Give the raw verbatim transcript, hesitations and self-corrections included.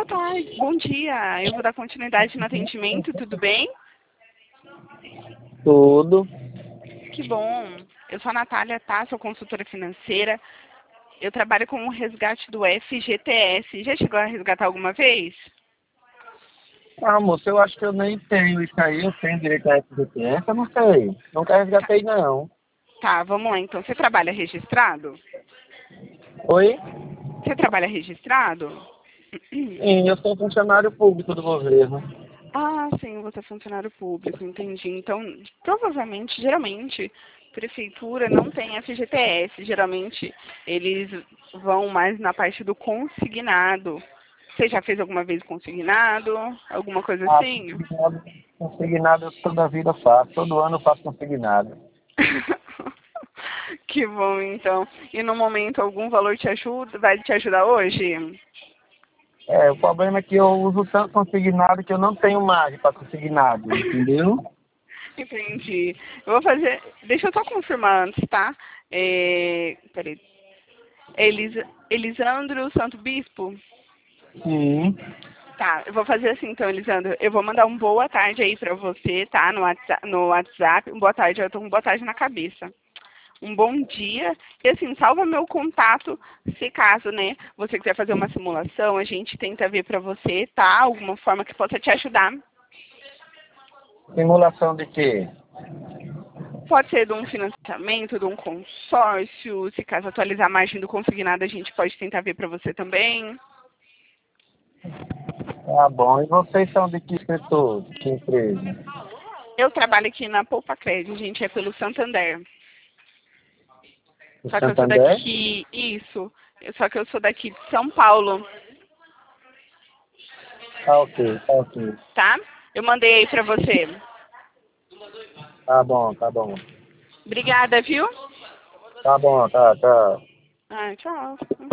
tarde, bom dia. Eu vou dar continuidade no atendimento, tudo bem? Tudo. Que bom. Eu sou a Natália, tá? Sou consultora financeira. Eu trabalho com o resgate do F G T S. Já chegou a resgatar alguma vez? Ah, moço, eu acho que eu nem tenho isso aí. Eu tenho direito a F G T S, eu não sei. Nunca resgatei, não. Tá, vamos lá então. Você trabalha registrado? Oi? Você trabalha registrado? Sim, eu sou funcionário público do governo. Ah, sim, você é funcionário público, entendi. Então, provavelmente, geralmente, prefeitura não tem F G T S. Geralmente, eles vão mais na parte do consignado. Você já fez alguma vez consignado? Alguma coisa Ah, assim? consignado, consignado eu toda a vida faço. Todo ano eu faço consignado. Que bom, então. E no momento, algum valor te ajuda, vai te ajudar hoje? É, o problema é que eu uso tanto consignado que eu não tenho margem para consignado, entendeu? Entendi. Eu vou fazer. Deixa eu só confirmar antes, tá? É, peraí. Elis, Elisandro Santo Bispo? Sim. Tá, eu vou fazer assim então, Elisandro. Eu vou mandar um boa tarde aí pra você, tá? No WhatsApp. No WhatsApp. Um boa tarde, eu tô com boa tarde na cabeça. Um bom dia. E assim, salva meu contato, se caso, né, você quiser fazer uma simulação, a gente tenta ver pra você, tá? Alguma forma que possa te ajudar. Simulação de quê? Pode ser de um financiamento, de um consórcio, se caso atualizar a margem do consignado, a gente pode tentar ver pra você também. Tá bom. E vocês são de que setor? De que empresa? Eu trabalho aqui na Poupa Crédito, a gente é pelo Santander. Do Só que eu sou Santander? daqui, isso, só que eu sou daqui de São Paulo, Tá ok, tá ok. tá? Eu mandei aí pra você. Tá bom, tá bom. Obrigada, viu? Tá bom, tá, tá. Ah, tchau.